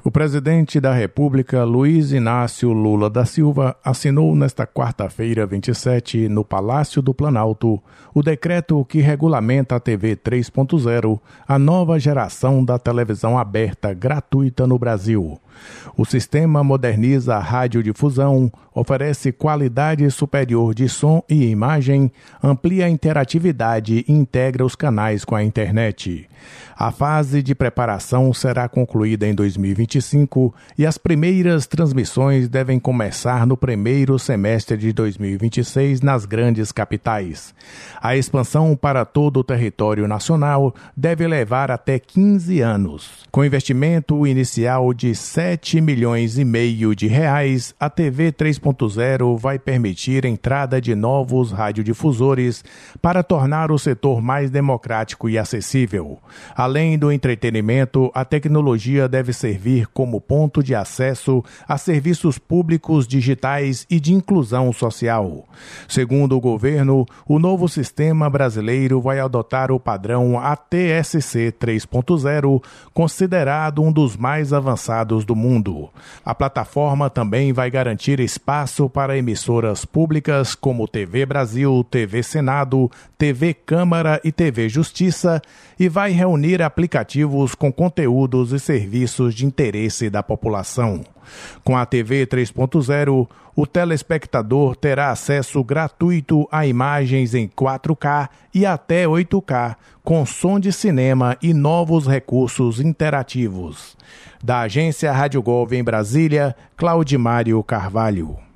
O presidente da República, Luiz Inácio Lula da Silva, assinou nesta quarta-feira, 27, no Palácio do Planalto, o decreto que regulamenta a TV 3.0, a nova geração da televisão aberta gratuita no Brasil. O sistema moderniza a radiodifusão, oferece qualidade superior de som e imagem, amplia a interatividade e integra os canais com a internet. A fase de preparação será concluída em 2025 e as primeiras transmissões devem começar no primeiro semestre de 2026 nas grandes capitais. A expansão para todo o território nacional deve levar até 15 anos. Com investimento inicial de 7,5 milhões de reais, a TV 3.0 vai permitir a entrada de novos radiodifusores para tornar o setor mais democrático e acessível. Além do entretenimento, a tecnologia deve servir como ponto de acesso a serviços públicos digitais e de inclusão social. Segundo o governo, o novo sistema brasileiro vai adotar o padrão ATSC 3.0, considerado um dos mais avançados do mundo. A plataforma também vai garantir espaço para emissoras públicas como TV Brasil, TV Senado, TV Câmara e TV Justiça e vai reunir aplicativos com conteúdos e serviços de interesse da população. Com a TV 3.0, o telespectador terá acesso gratuito a imagens em 4K e até 8K, com som de cinema e novos recursos interativos. Da agência Rádio Gov em Brasília, Claudimário Carvalho.